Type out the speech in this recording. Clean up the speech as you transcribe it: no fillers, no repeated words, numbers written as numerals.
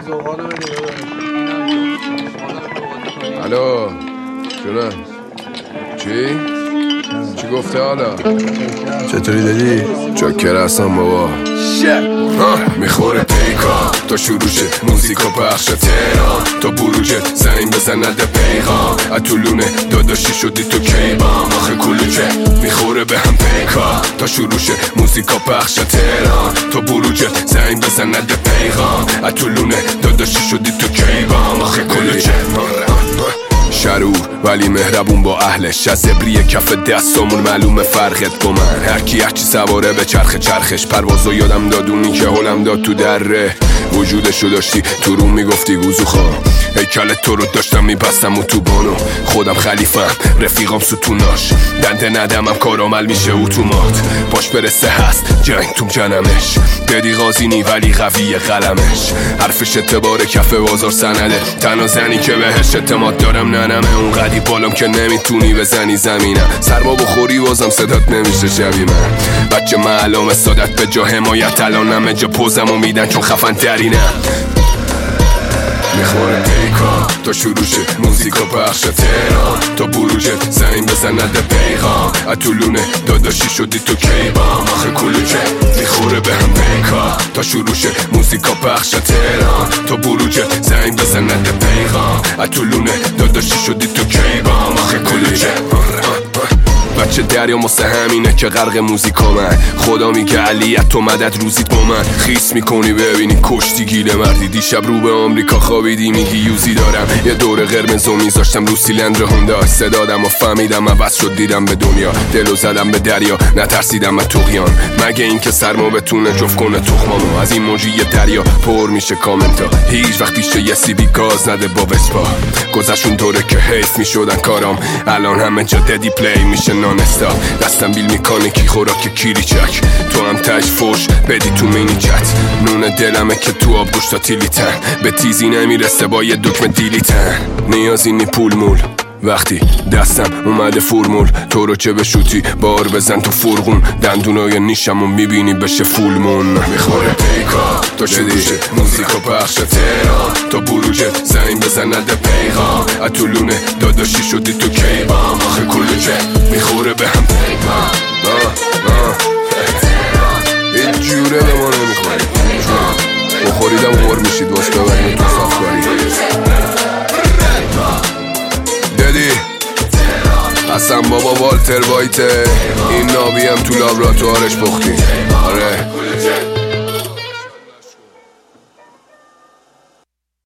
الو جونه چی گفته حالا؟ چطوری دادی؟ چاکر هستم بابا. میخوره پیکا تا شروعشه موزیکا پخش تهران تا بروجه زنگ بزنده پیغام اتولونه داداشی شدی تو کیبام آخه کلوچه میخوره به هم پیکا تا شروعشه موزیکا پخش تهران تا بروجه زنگ بزنده پیغام اتولونه داداشی شدی تو کیبام آخه کلوچه شرور ولی مهربون با اهلش از ابری کف دستامون معلومه فرقت با من هرکی هرچی سواره به چرخش پروازو یادم دادونی که حالم داد تو دره وجودشو داشتی تو روم میگفتی گوزو خواه هیکل تو رو داشتم میبستم و تو بانو خودم خلیفم رفیقام ستوناش دنده ندمم کارامل میشه اتومات باش برسه هست جنگ تو جنمش بدی غازینی ولی قویه قلمش حرفش اعتبار کف بازار سنده تنها زنی که بهش اعتماد دارم ننمه اون قدی بالام که نمیتونی بزنی زمینم سرما بخوری بازم صدات نمیشه شبیه من بچه معلوم سادت به جا حمایت الانم جا پوزمو میدن چون خفن ترینم میخوره پیکا تا شروعشه موزیکا پخش تهران تا بروجه زنگ بزنده پیغام اتولونه داداشی شدی تو کیبام آخه کلوچه میخوره به هم پیکا تا شروعشه موزیکا پخش تهران تا بروجه زنگ بزنده پیغام اتولونه داداشی شدی تو کیبام آخه کلوچه بچه دریا واسه همینه که غرق موزیکا من خدا میگه علیت تو مدد روزیت با من خیس میکنی ببینی کشتی گیله مردی دیشب رو به آمریکا خوابیدی میگی یوزی دارم یه دور قرمزو میذاشتم رو سیلندر هوندا صدادم و فهمیدم عوض شد دیدم به دنیا دلو زدم به دریا نترسیدم از طغیان مگه این که سرما بتونه جفت کنه تخمامو از این موجی دریا پر میشه کامنتا هیچ وقت پیش یه سی بی گاز نده با وسپا گذشون دوره که حیف میشدن کارام الان همه جا ددی پلی میشه نانستا دستم بیل میکنه کی خوراک کیری چک تو هم تش فوش بدی تو مینی چت نون دلمه که تو آب گوشتا تیلیتن به تیزی نمیرسه با یه دکمه دیلیتن نیازی نی پول مول وقتی دستم اومده فرمول تو رو چه بشوتی بار بزن تو فرغون دندونای نیشم و میبینی بشه فولمون میخوره پیکا تا شدیشه موزیکا پخش تهران تا بروجه زنگ بزنده پیغام اتولونه داداشی شدی تو کیبام آخه کلوچه میخوره به هم پیغام هیچ جوره به ما نمیخوری بخوریدم غور میشید واسه ببریم تو صافکاری ددی حسن بابا والتر وایته این نابی هم تو لابراتوارش پختی آره